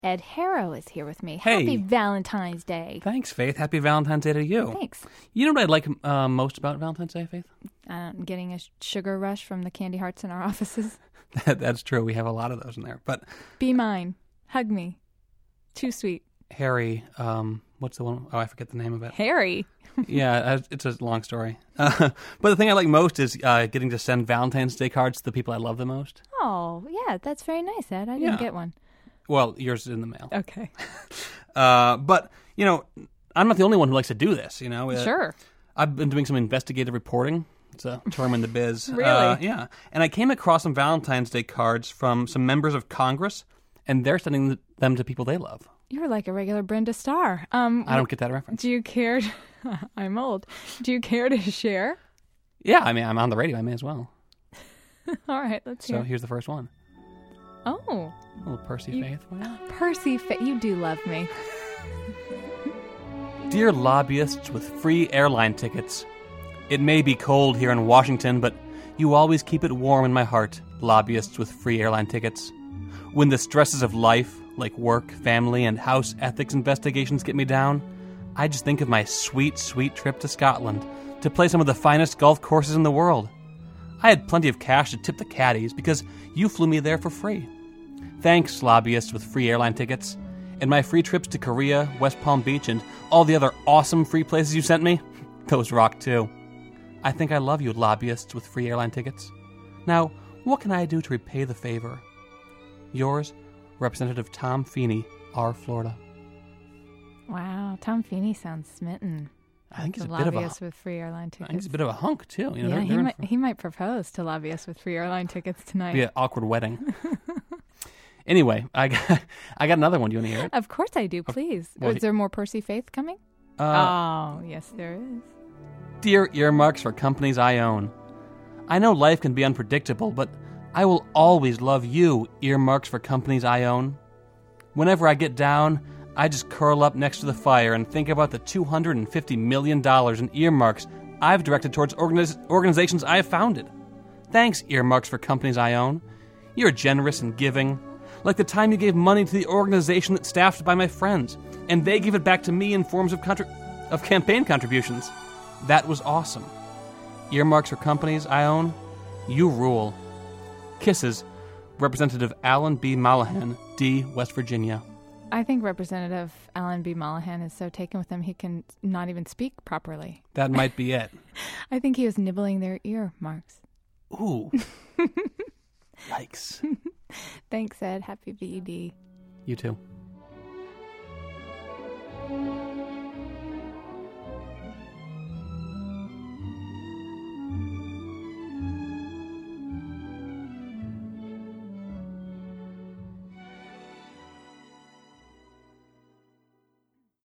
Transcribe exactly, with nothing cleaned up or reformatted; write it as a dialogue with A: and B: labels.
A: Ed Harrow is here with me.
B: Hey.
A: Happy Valentine's Day.
B: Thanks, Faith. Happy Valentine's Day to you.
A: Thanks.
B: You know what I like uh, most about Valentine's Day, Faith?
A: Uh, getting a sugar rush from the candy hearts in our offices.
B: That's true. We have a lot of those in there. But
A: Be mine. Hug me. Too sweet.
B: Harry, um, what's the one? Oh, I forget the name of it.
A: Harry.
B: Yeah, uh, it's a long story. Uh, but the thing I like most is uh, getting to send Valentine's Day cards to the people I love the most.
A: Oh, yeah, that's very nice, Ed. I didn't
B: Yeah.
A: get one.
B: Well, yours is in the mail.
A: Okay.
B: Uh, but, you know, I'm not the only one who likes to do this, you know. Uh,
A: Sure.
B: I've been doing some investigative reporting. It's a term in the biz.
A: Really?
B: Uh, yeah. And I came across some Valentine's Day cards from some members of Congress, and they're sending them to people they love.
A: You're like a regular Brenda Starr. Um,
B: I don't get that reference.
A: Do you care? To, I'm old. Do you care to share?
B: Yeah, I mean, I'm on the radio. I may as well.
A: All right, let's
B: So
A: hear.
B: here's the first one.
A: Oh,
B: A little Percy
A: You-
B: Faith. for you.
A: Percy, Fa- you do love me.
B: Dear lobbyists with free airline tickets, it may be cold here in Washington, but you always keep it warm in my heart, lobbyists with free airline tickets. When the stresses of life, like work, family, and house ethics investigations get me down, I just think of my sweet, sweet trip to Scotland to play some of the finest golf courses in the world. I had plenty of cash to tip the caddies because you flew me there for free. Thanks, lobbyists with free airline tickets. And my free trips to Korea, West Palm Beach, and all the other awesome free places you sent me, those rock too. I think I love you, lobbyists with free airline tickets. Now, what can I do to repay the favor? Yours, Representative Tom Feeney, R. Florida.
A: Wow, Tom Feeney sounds smitten.
B: I think he's
A: The
B: a bit of a,
A: lobbyists with free airline
B: I
A: tickets.
B: think he's a bit of a hunk too. You know,
A: yeah,
B: they're,
A: he
B: they're in
A: might
B: for-
A: he might propose to lobbyists with free airline tickets tonight.
B: be an awkward wedding. Anyway, I got I got another one. Do you want to hear it?
A: Of course I do. Please.
B: well,
A: is there more Percy Faith coming?
B: Uh,
A: oh, yes, there is.
B: Dear earmarks for companies I own, I know life can be unpredictable, but I will always love you, earmarks for companies I own. Whenever I get down, I just curl up next to the fire and think about the two hundred fifty million dollars in earmarks I've directed towards organiz- organizations I have founded. Thanks, earmarks for companies I own. You're generous and giving, like the time you gave money to the organization that's staffed by my friends, and they give it back to me in forms of contri- of campaign contributions. That was awesome. Earmarks for companies I own, you rule. Kisses, Representative Alan B. Mollahan, D., West Virginia.
A: I think Representative Alan B. Mollahan is so taken with him he can not even speak properly.
B: That might be it.
A: I think he was nibbling their ear marks.
B: Ooh. Yikes.
A: Thanks, Ed. Happy V E D.
B: You too.